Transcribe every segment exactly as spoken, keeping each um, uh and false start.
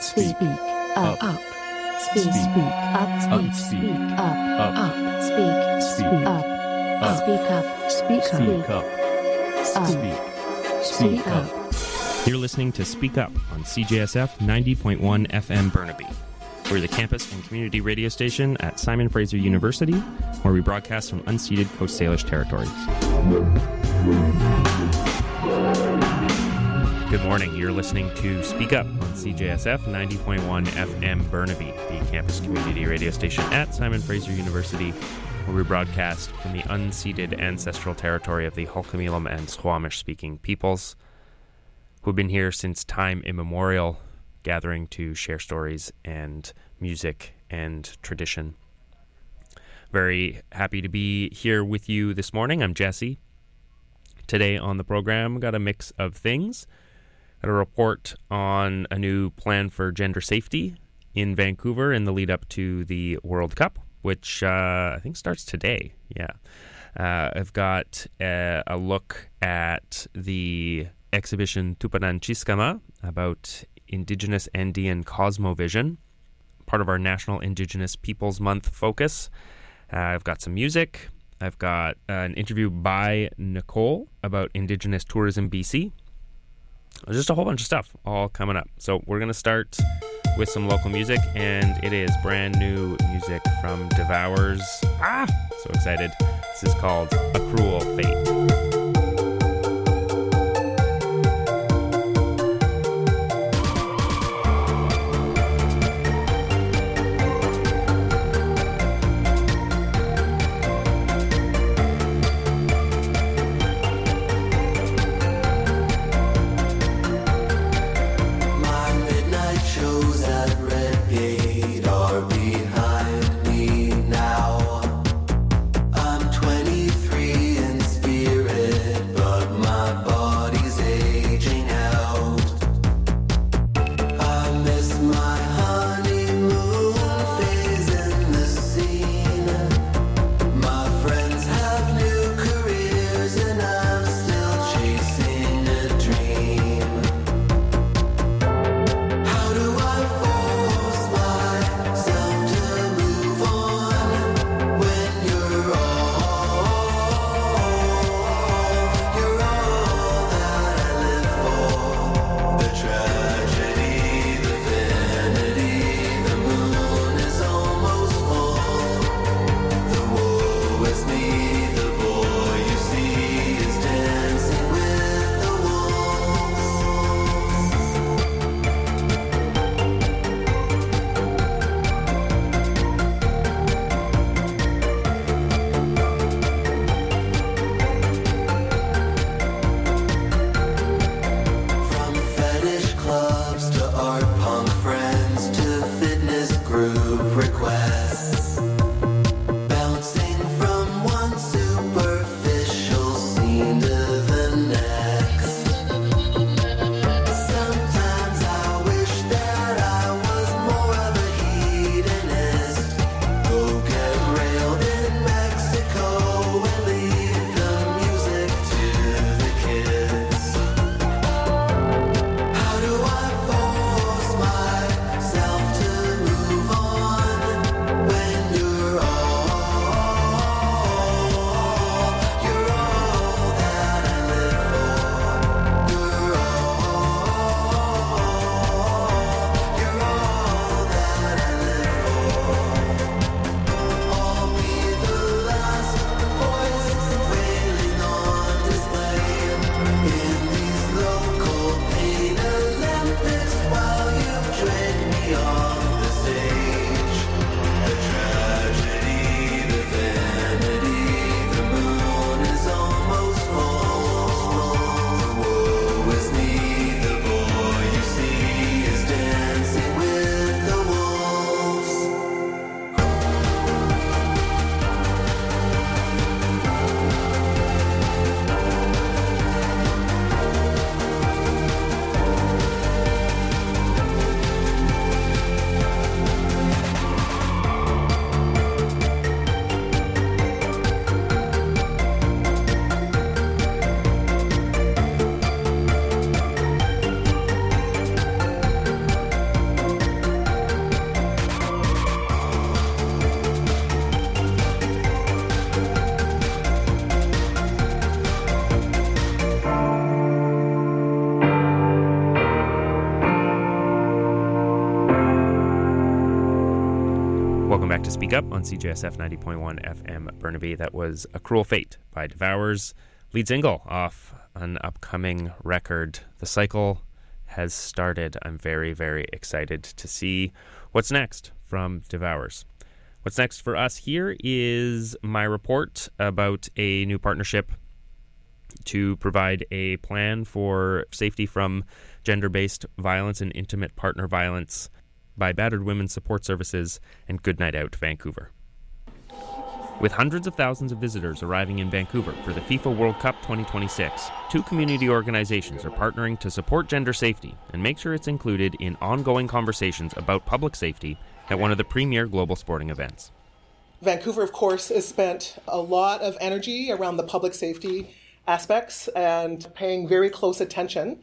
speak, up, up, speak, speak, up, speak, speak, up, up, speak, speak, up, up, speak up, speak up, speak, speak up. You're listening to Speak Up on C J S F ninety point one F M Burnaby. We're the campus and community radio station at Simon Fraser University, where we broadcast from unceded Coast Salish territories. Good morning. You're listening to Speak Up on C J S F ninety point one F M Burnaby, the campus community radio station at Simon Fraser University, where we broadcast from the unceded ancestral territory of the Hul'qumi'lum and Squamish-speaking peoples, who have been here since time immemorial, gathering to share stories and music and tradition. Very happy to be here with you this morning. I'm Jesse. Today on the program, got a mix of things. Got a report on a new plan for gender safety in Vancouver in the lead up to the World Cup, which uh, I think starts today. Yeah. Uh, I've got a, a look at the exhibition Tupananchiskama about Indigenous Andean Cosmovision, part of our National Indigenous Peoples Month focus. Uh, I've got some music. I've got uh, an interview by Nicole about Indigenous Tourism B C. Just a whole bunch of stuff all coming up. So we're going to start with some local music, and it is brand new music from Devours. Ah! So excited. This is called A Cruel Fate. Behind me now. I'm twenty-three and speak Welcome back to Speak Up on C J S F ninety point one F M Burnaby. That was A Cruel Fate by Devour's lead single off an upcoming record. The cycle has started. I'm very, very excited to see what's next from Devour's. What's next for us here is my report about a new partnership to provide a plan for safety from gender-based violence and intimate partner violence by Battered Women's Support Services and Good Night Out Vancouver. With hundreds of thousands of visitors arriving in Vancouver for the FIFA World Cup twenty twenty-six, two community organizations are partnering to support gender safety and make sure it's included in ongoing conversations about public safety at one of the premier global sporting events. Vancouver, of course, has spent a lot of energy around the public safety aspects and paying very close attention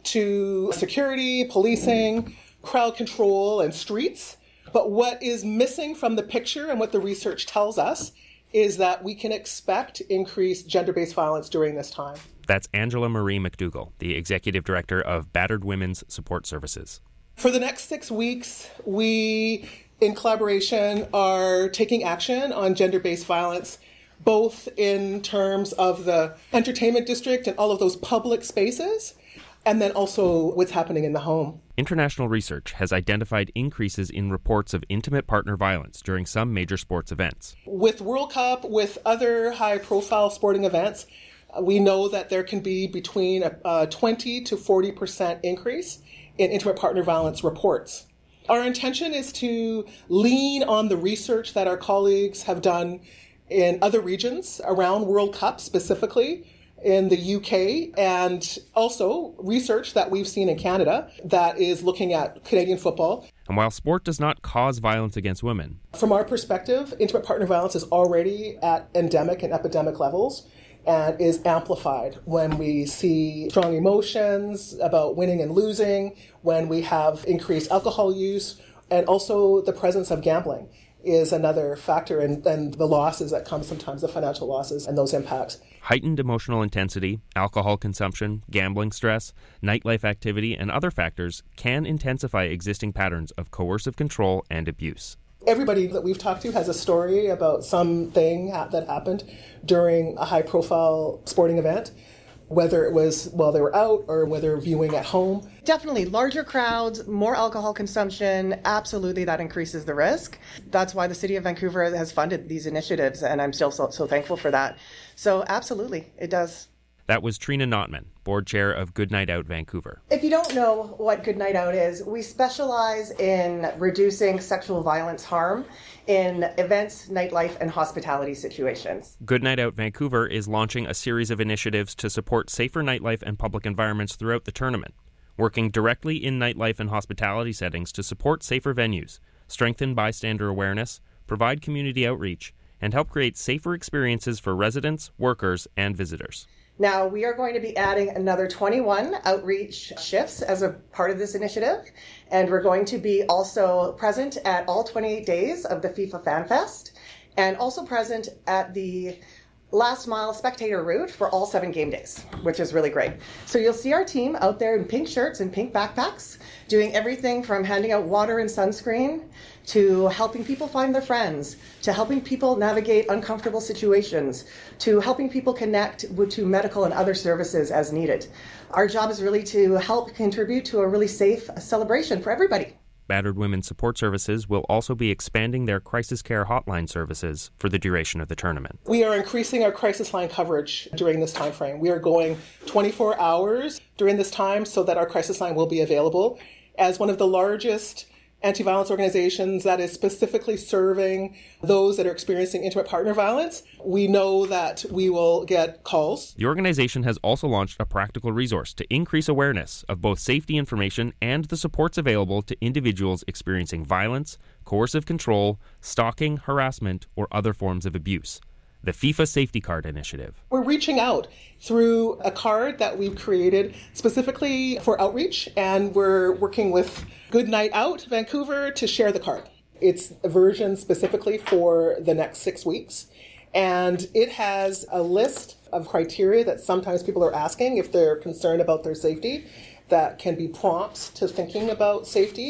to security, policing, crowd control, and streets. But what is missing from the picture and what the research tells us is that we can expect increased gender-based violence during this time. That's Angela Marie McDougall, the Executive Director of Battered Women's Support Services. For the next six weeks, we, in collaboration, are taking action on gender-based violence, both in terms of the entertainment district and all of those public spaces, and then also what's happening in the home. International research has identified increases in reports of intimate partner violence during some major sports events. With World Cup, with other high-profile sporting events, we know that there can be between a, a twenty to forty percent increase in intimate partner violence reports. Our intention is to lean on the research that our colleagues have done in other regions around World Cup, specifically in the U K, and also research that we've seen in Canada that is looking at Canadian football. And while sport does not cause violence against women, from our perspective, intimate partner violence is already at endemic and epidemic levels and is amplified when we see strong emotions about winning and losing, when we have increased alcohol use, and also the presence of gambling is another factor, and, and the losses that come sometimes, the financial losses and those impacts. Heightened emotional intensity, alcohol consumption, gambling stress, nightlife activity, and other factors can intensify existing patterns of coercive control and abuse. Everybody that we've talked to has a story about something that happened during a high-profile sporting event, whether it was while they were out or whether viewing at home. Definitely larger crowds, more alcohol consumption, absolutely that increases the risk. That's why the City of Vancouver has funded these initiatives, and I'm still so, so thankful for that. So absolutely, it does. That was Trina Notman, board chair of Good Night Out Vancouver. If you don't know what Good Night Out is, we specialize in reducing sexual violence harm in events, nightlife, and hospitality situations. Good Night Out Vancouver is launching a series of initiatives to support safer nightlife and public environments throughout the tournament, working directly in nightlife and hospitality settings to support safer venues, strengthen bystander awareness, provide community outreach, and help create safer experiences for residents, workers, and visitors. Now, we are going to be adding another twenty-one outreach shifts as a part of this initiative, and we're going to be also present at all twenty-eight days of the FIFA Fan Fest, and also present at the last mile spectator route for all seven game days, which is really great. So you'll see our team out there in pink shirts and pink backpacks, doing everything from handing out water and sunscreen to helping people find their friends, to helping people navigate uncomfortable situations, to helping people connect with, to medical and other services as needed. Our job is really to help contribute to a really safe celebration for everybody. Battered Women's Support Services will also be expanding their crisis care hotline services for the duration of the tournament. We are increasing our crisis line coverage during this time frame. We are going twenty-four hours during this time so that our crisis line will be available. As one of the largest anti-violence organizations that is specifically serving those that are experiencing intimate partner violence, we know that we will get calls. The organization has also launched a practical resource to increase awareness of both safety information and the supports available to individuals experiencing violence, coercive control, stalking, harassment, or other forms of abuse. The FIFA Safety Card Initiative. We're reaching out through a card that we've created specifically for outreach, and we're working with Good Night Out Vancouver to share the card. It's a version specifically for the next six weeks, and it has a list of criteria that sometimes people are asking if they're concerned about their safety, that can be prompts to thinking about safety.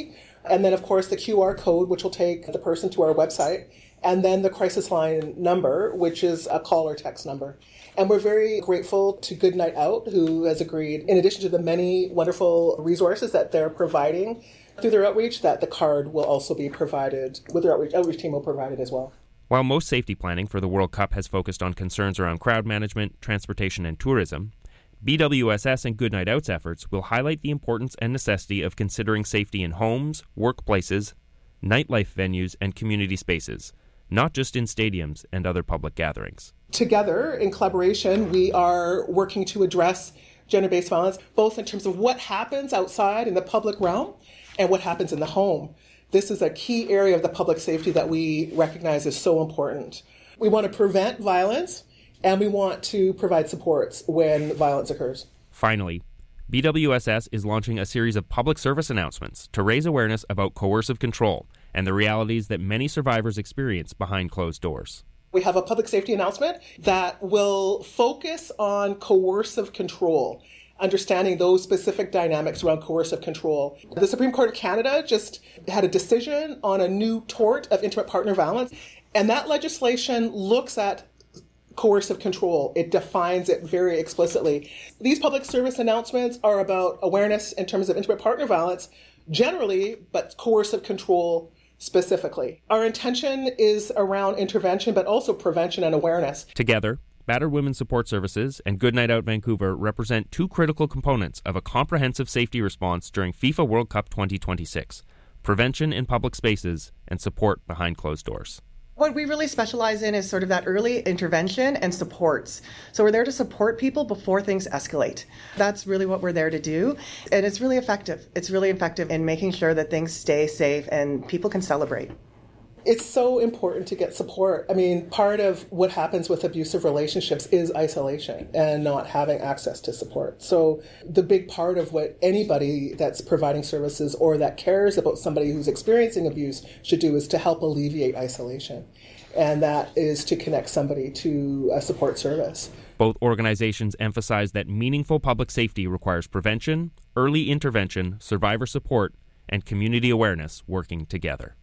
And then, of course, the Q R code, which will take the person to our website, and then the crisis line number, which is a call or text number. And we're very grateful to Good Night Out, who has agreed, in addition to the many wonderful resources that they're providing through their outreach, that the card will also be provided, with their outreach, outreach team will provide it as well. While most safety planning for the World Cup has focused on concerns around crowd management, transportation, and tourism, B W S S and Good Night Out's efforts will highlight the importance and necessity of considering safety in homes, workplaces, nightlife venues, and community spaces, not just in stadiums and other public gatherings. Together, in collaboration, we are working to address gender-based violence, both in terms of what happens outside in the public realm and what happens in the home. This is a key area of the public safety that we recognize is so important. We want to prevent violence, and we want to provide supports when violence occurs. Finally, B W S S is launching a series of public service announcements to raise awareness about coercive control and the realities that many survivors experience behind closed doors. We have a public safety announcement that will focus on coercive control, understanding those specific dynamics around coercive control. The Supreme Court of Canada just had a decision on a new tort of intimate partner violence, and that legislation looks at coercive control. It defines it very explicitly. These public service announcements are about awareness in terms of intimate partner violence generally, but coercive control specifically. Our intention is around intervention, but also prevention and awareness. Together, Battered Women's Support Services and Good Night Out Vancouver represent two critical components of a comprehensive safety response during FIFA World Cup twenty twenty-six, prevention in public spaces and support behind closed doors. What we really specialize in is sort of that early intervention and supports. So we're there to support people before things escalate. That's really what we're there to do. And it's really effective. It's really effective in making sure that things stay safe and people can celebrate. It's so important to get support. I mean, part of what happens with abusive relationships is isolation and not having access to support. So the big part of what anybody that's providing services or that cares about somebody who's experiencing abuse should do is to help alleviate isolation. And that is to connect somebody to a support service. Both organizations emphasize that meaningful public safety requires prevention, early intervention, survivor support, and community awareness working together.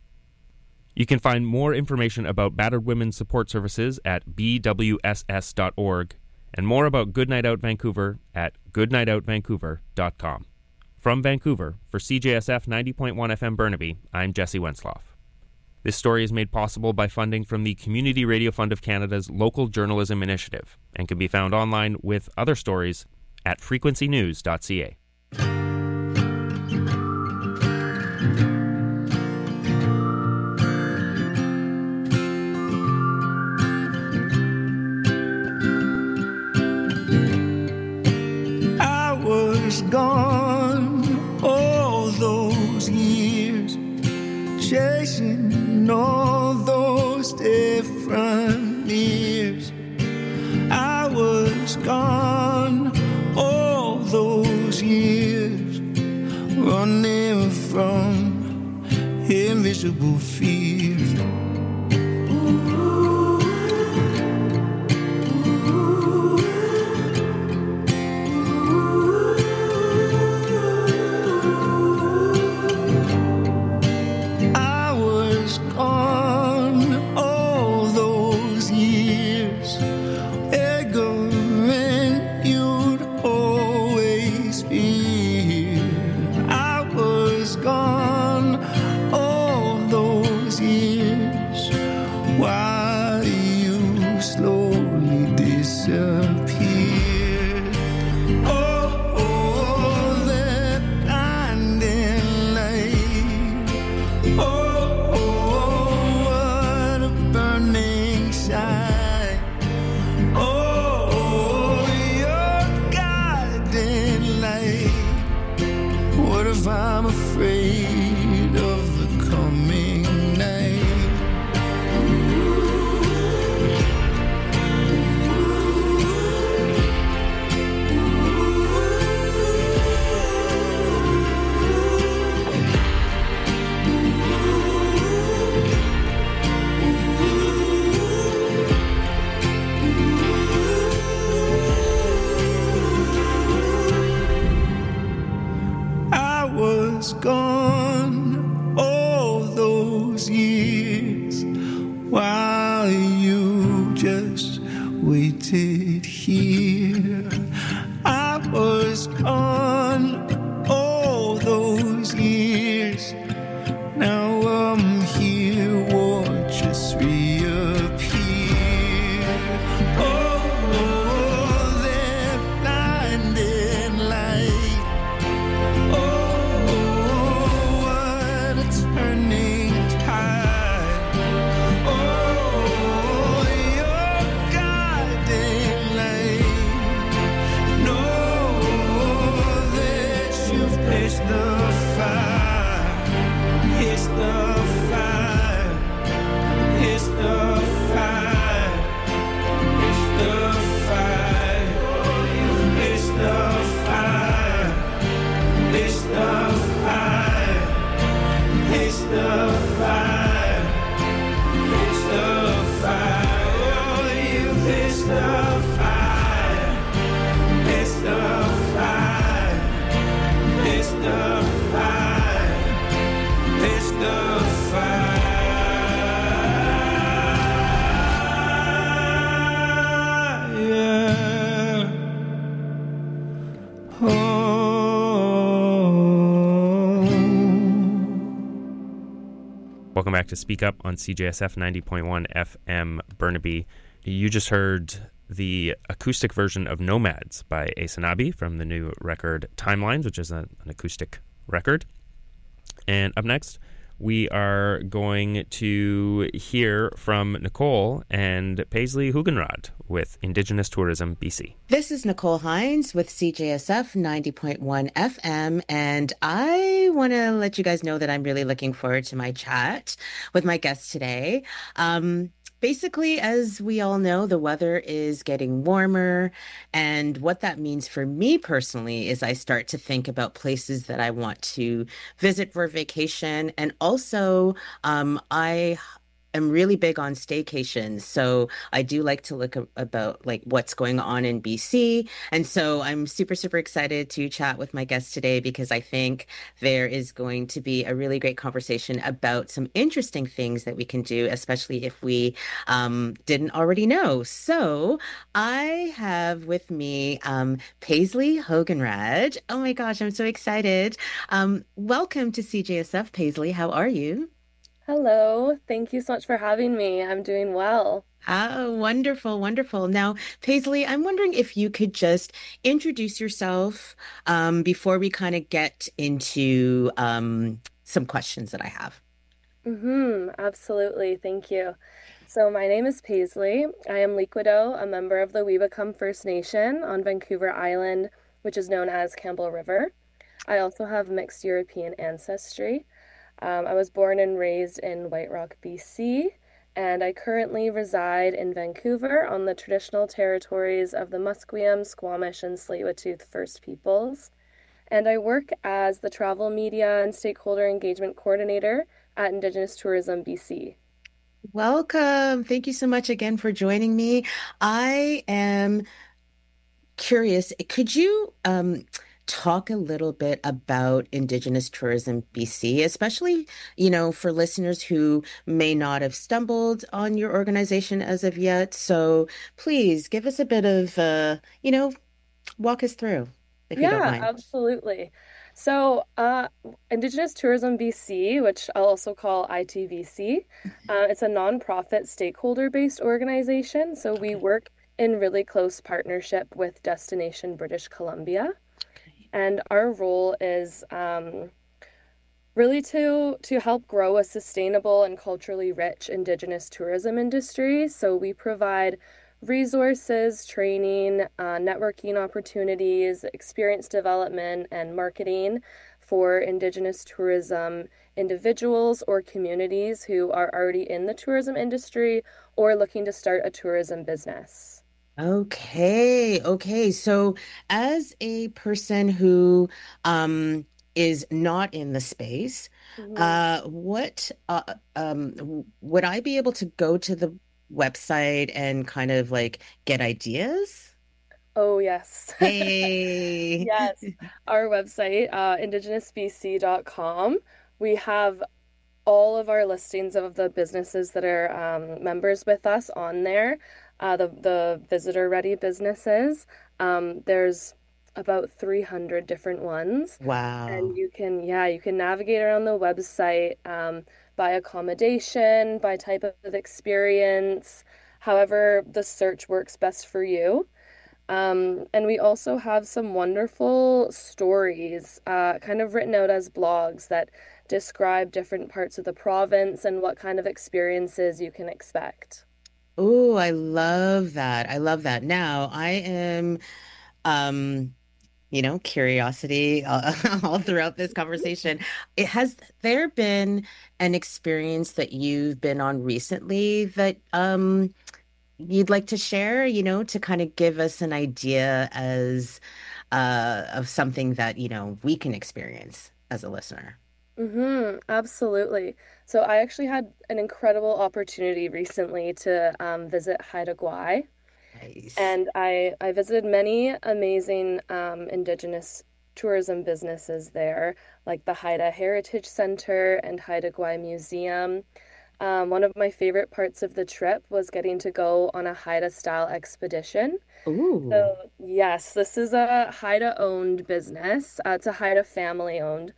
You can find more information about Battered Women's Support Services at b w s s dot org and more about Good Night Out Vancouver at good night out vancouver dot com. From Vancouver, for C J S F ninety point one F M Burnaby, I'm Jesse Wensloff. This story is made possible by funding from the Community Radio Fund of Canada's Local Journalism Initiative and can be found online with other stories at frequency news dot c a. Gone all those years, chasing all those different years. I was gone all those years, running from invisible fears. Gone those years. Now I'm here, watch us reappear. Oh, that blinding light. Oh, what a turning tide. Oh, your guiding light. Know that you've faced the fire. It's the fire. It's the fire. It's the fire. It's the fire. It's the fire. It's the fire. It's the fire. Oh, you it's the fire. It's the fire. It's the fire. It's the fire. Oh. Welcome back to Speak Up on C J S F ninety point one F M Burnaby. You just heard the acoustic version of Nomads by Asanabi from the new record Timelines, which is a, an acoustic record. And up next, we are going to hear from Nicole and Paisley Hugenrad with Indigenous Tourism B C. This is Nicole Hines with C J S F ninety point one F M, and I want to let you guys know that I'm really looking forward to my chat with my guest today. Um, Basically, as we all know, the weather is getting warmer, and what that means for me personally is I start to think about places that I want to visit for vacation, and also um, I am really big on staycations, so I do like to look a- about like what's going on in B C, and so I'm super, super excited to chat with my guest today because I think there is going to be a really great conversation about some interesting things that we can do, especially if we um, didn't already know. So I have with me um, Paisley Hugenrad. Oh my gosh, I'm so excited. Um, welcome to C J S F, Paisley. How are you? Hello, thank you so much for having me. I'm doing well. Oh, wonderful, wonderful. Now, Paisley, I'm wondering if you could just introduce yourself um, before we kind of get into um, some questions that I have. Mm-hmm, absolutely, thank you. So my name is Paisley. I am Liquido, a member of the Weebacum First Nation on Vancouver Island, which is known as Campbell River. I also have mixed European ancestry. Um, I was born and raised in White Rock, B C, and I currently reside in Vancouver on the traditional territories of the Musqueam, Squamish, and Tsleil-Waututh First Peoples. And I work as the Travel Media and Stakeholder Engagement Coordinator at Indigenous Tourism B C. Welcome. Thank you so much again for joining me. I am curious, could you um, talk a little bit about Indigenous Tourism B C, especially, you know, for listeners who may not have stumbled on your organization as of yet. So please give us a bit of, uh, you know, walk us through, if you don't Yeah, mind. absolutely. So, uh, Indigenous Tourism B C, which I'll also call I T V C, uh, it's a nonprofit stakeholder-based organization. So we work in really close partnership with Destination British Columbia. And our role is um, really to to help grow a sustainable and culturally rich Indigenous tourism industry. So we provide resources, training, uh, networking opportunities, experience development, and marketing for Indigenous tourism individuals or communities who are already in the tourism industry or looking to start a tourism business. Okay, okay. So as a person who um is not in the space, Mhm. uh what uh, um w- would I be able to go to the website and kind of like get ideas? Oh, yes. Hey. Yes. Our website, uh, indigenous b c dot com, we have all of our listings of the businesses that are um, members with us on there, uh, the, the visitor-ready businesses. Um, there's about three hundred different ones. Wow. And you can, yeah, you can navigate around the website um, by accommodation, by type of experience, however the search works best for you. Um, and we also have some wonderful stories, uh, kind of written out as blogs that describe different parts of the province and what kind of experiences you can expect. Oh, I love that. I love that. Now, I am, um, you know, curiosity uh, all throughout this conversation. It has there been an experience that you've been on recently that um you'd like to share, you know, to kind of give us an idea as uh of something that, you know, we can experience as a listener? Mm-hmm, absolutely. So I actually had an incredible opportunity recently to um, visit Haida Gwaii. Nice. And I, I visited many amazing um, Indigenous tourism businesses there, like the Haida Heritage Center and Haida Gwaii Museum. Um, one of my favorite parts of the trip was getting to go on a Haida style expedition. Ooh. So, yes, this is a Haida owned business. Uh, it's a Haida family owned.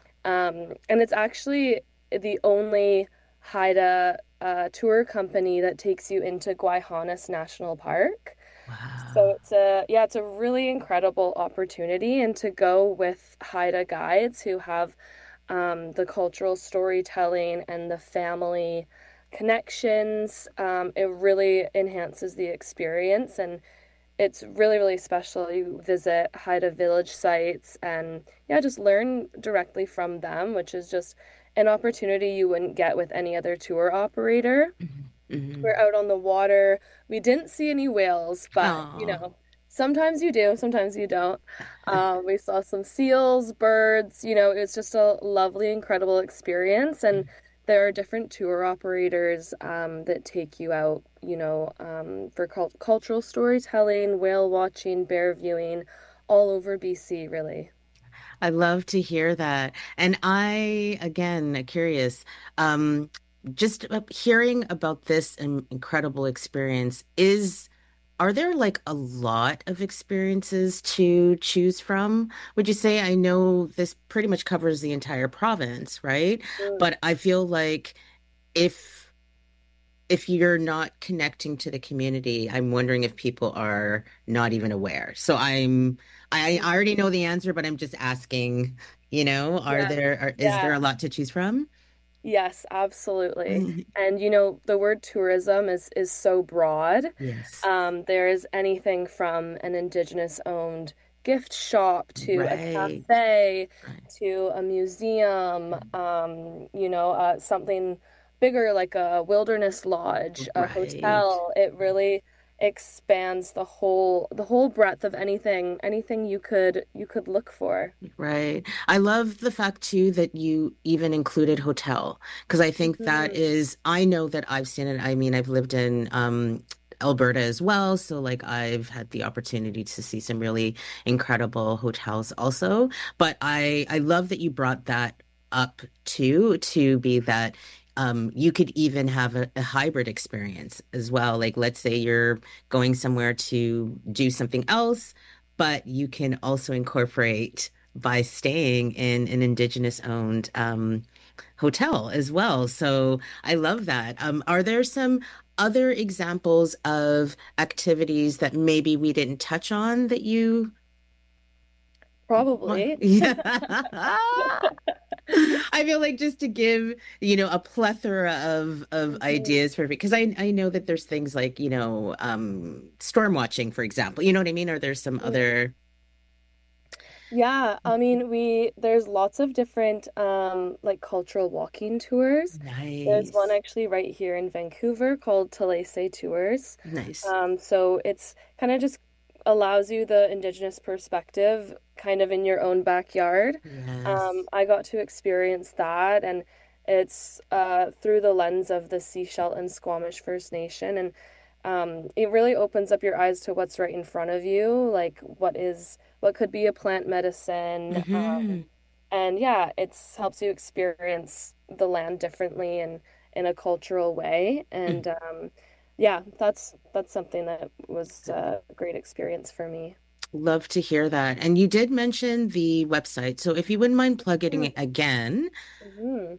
Um, and it's actually the only Haida uh, tour company that takes you into Guayhanas National Park. So Wow. it's a yeah, it's a really incredible opportunity, and to go with Haida guides who have um, the cultural storytelling and the family connections. Um, it really enhances the experience, and it's really, really special. You visit Haida village sites and yeah, just learn directly from them, which is just an opportunity you wouldn't get with any other tour operator. Hmm. We're out on the water. We didn't see any whales, but you Oh. know, sometimes you do, sometimes you don't. Um, we saw some seals, birds, you know, it's just a lovely, incredible experience. And there are different tour operators um, that take you out, you know, um, for cult cultural storytelling, whale watching, bear viewing, all over B C, really. I love to hear that. And I, again, curious, um, just uh, hearing about this in- incredible experience is, are there like a lot of experiences to choose from? Would you say, I know this pretty much covers the entire province, right? Mm. But I feel like if if you're not connecting to the community, I'm wondering if people are not even aware. So I'm, I, I already know the answer, but I'm just asking, you know, are Yeah, there, are, is there yeah. a lot to choose from? Yes, absolutely. And you know, the word tourism is is so broad. Yes. Um, there's anything from an indigenous owned gift shop to a Right. cafe Right. to a museum, um, you know, uh, something bigger like a wilderness lodge, a Right. hotel. It really expands the whole the whole breadth of anything anything you could you could look for. Right. I love the fact too that you even included hotel because I think that Mhm. is, I know that I've seen it. I mean, I've lived in um Alberta as well, so like I've had the opportunity to see some really incredible hotels also. But I I love that you brought that up too, to be that um you could even have a, a hybrid experience as well. Like let's say you're going somewhere to do something else, but you can also incorporate by staying in an indigenous owned um, hotel as well. So I love that. Um, are there some other examples of activities that maybe we didn't touch on that you want? Probably. Yeah. I feel like just to give, you know, a plethora of of Mhm. ideas for because I I know that there's things like, you know, um storm watching, for example. You know what I mean? Or there's some other. Yeah, I mean, we there's lots of different um like cultural walking tours. There's one Nice. actually right here in Vancouver called Talese Tours. Nice. Um, so it's kind of just allows you the Indigenous perspective kind of in your own backyard. Um, Yes. I got to experience that, and it's uh, through the lens of the Sea and Squamish First Nation, and um, it really opens up your eyes to what's right in front of you, like what is what could be a plant medicine, um, Hmm. and yeah, it's helps you experience the land differently and in a cultural way, and um, yeah, that's that's something that was a great experience for me. Love to hear that. And you did mention the website. So if you wouldn't mind plugging Mm, it again, mhm.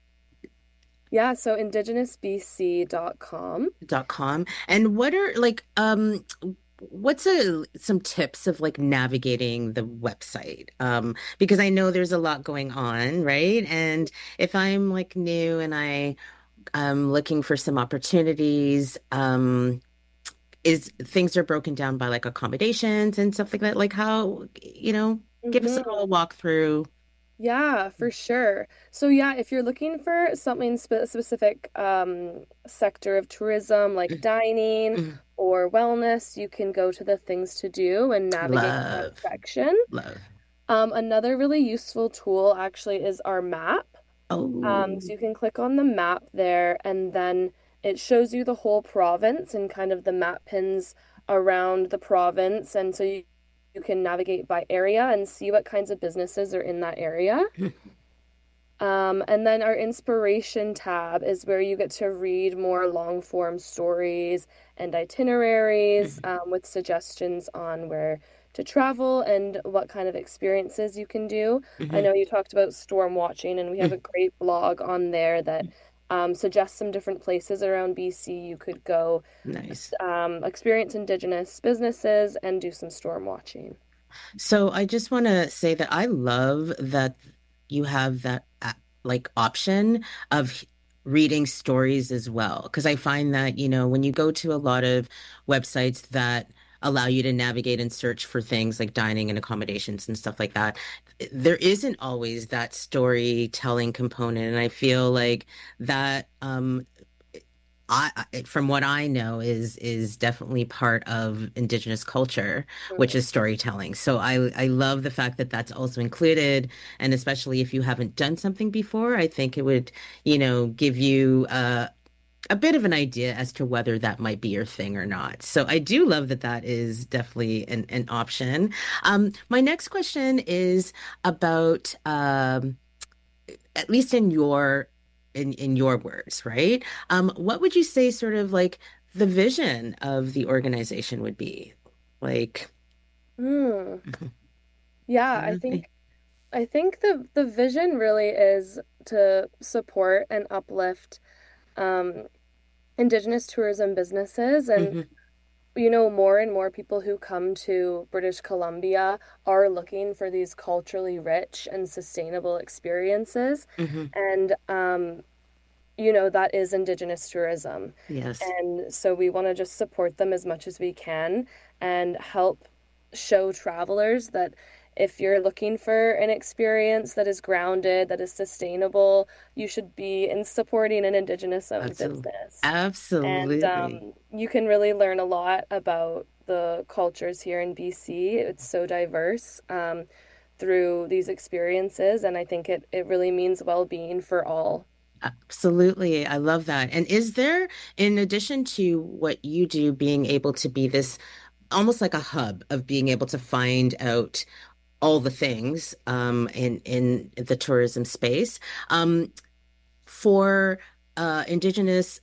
Yeah, so indigenous b c dot com. dot com. And what are like um what's a some tips of like navigating the website? Um, because I know there's a lot going on, right? And if I'm like new and I am looking for some opportunities, um, is things are broken down by like accommodations and stuff like that. Like how, you know, give us a Mhm. little walkthrough. Yeah, for sure. So yeah, if you're looking for something spe specific um, sector of tourism like dining Mhm. or wellness, you can go to the things to do and navigate that Love, section. love. Um, another really useful tool actually is our map. Um, Oh, so you can click on the map there, and then it shows you the whole province and kind of the map pins around the province. And so you, you can navigate by area and see what kinds of businesses are in that area. Um, and then our inspiration tab is where you get to read more long form stories and itineraries um, with suggestions on where to travel and what kind of experiences you can do. I mhm. know you talked about storm watching, and we have a great blog on there that um, suggests some different places around B C you could go Nice. um, experience Indigenous businesses and do some storm watching. So I just want to say that I love that you have that uh, like option of reading stories as well. Because I find that, you know, when you go to a lot of websites that allow you to navigate and search for things like dining and accommodations and stuff like that, there isn't always that storytelling component. And I feel like that um I, I- from what I know, is is definitely part of Indigenous culture, which Mhm. is storytelling. So I I love the fact that that's also included, and especially if you haven't done something before, I think it would, you know, give you uh, a bit of an idea as to whether that might be your thing or not. So I do love that that is definitely an an option. Um, my next question is about um at least in your in in your words, right? Um, what would you say sort of like the vision of the organization would be? Like, Mm. Yeah, I mhm, think I think the the vision really is to support and uplift um, Indigenous tourism businesses. And, mhm, you know, more and more people who come to British Columbia are looking for these culturally rich and sustainable experiences. mhm. And, um, you know, that is Indigenous tourism. Yes, And so we want to just support them as much as we can and help show travelers that if you're looking for an experience that is grounded, that is sustainable, you should be in supporting an Indigenous owned absolutely, business. And absolutely. um, you can really learn a lot about the cultures here in B C. It's so diverse um, through these experiences, and I think it, it really means well-being for all. Absolutely. I love that. And is there, in addition to what you do, being able to be this almost like a hub of being able to find out all the things um, in in the tourism space um, for uh, Indigenous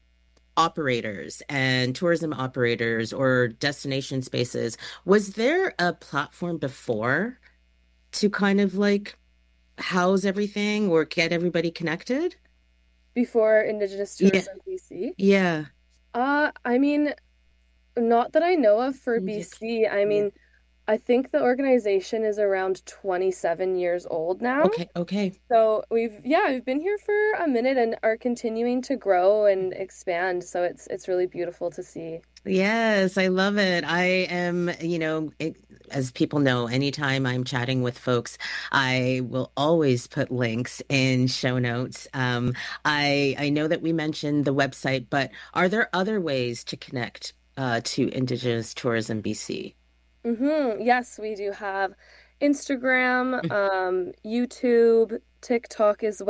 operators and tourism operators or destination spaces. Was there a platform before to kind of like house everything or get everybody connected? Before Indigenous Yeah, Tourism B C? yeah, Uh, I mean, not that I know of for yeah, B C. I yeah. mean, I think the organization is around twenty-seven years old now. Okay, okay. So we've, yeah, we've been here for a minute and are continuing to grow and expand. So it's it's really beautiful to see. Yes, I love it. I am, you know, it, as people know, anytime I'm chatting with folks, I will always put links in show notes. Um, I I know that we mentioned the website, but are there other ways to connect uh, to Indigenous Tourism B C? Hmm. Yes, we do have Instagram, um, YouTube, TikTok as